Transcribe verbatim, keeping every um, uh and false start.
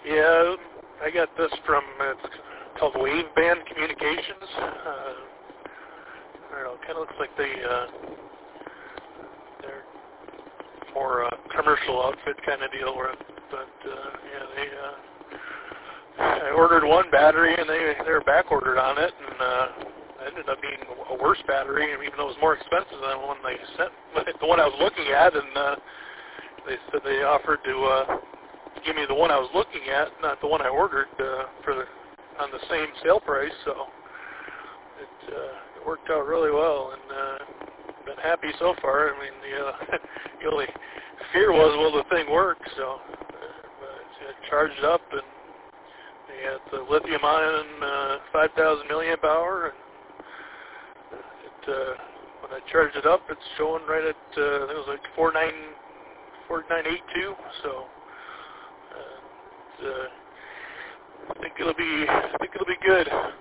Yeah, I got this from, it's called Waveband Communications. Uh, I don't know, it kind of looks like they, uh, they're more uh, commercial outfit kind of deal, where, but uh, yeah, they, uh, I ordered one battery and they, they were back ordered on it, and uh, it ended up being a worse battery, even though it was more expensive than the one they sent, the one I was looking at, and uh, they said they offered to uh, give me the one I was looking at, not the one I ordered, uh, for the, on the same sale price, so it, uh, it worked out really well, and uh, been happy so far. I mean, the, uh, the only fear was, will the thing work, so uh, it charged up, and they had the lithium-ion uh, five thousand milliamp hour, and it, uh, when I charged it up, it's showing right at, uh, I think it was like four nine eight two, so uh, it's, uh, I think it'll be, I think it'll be good.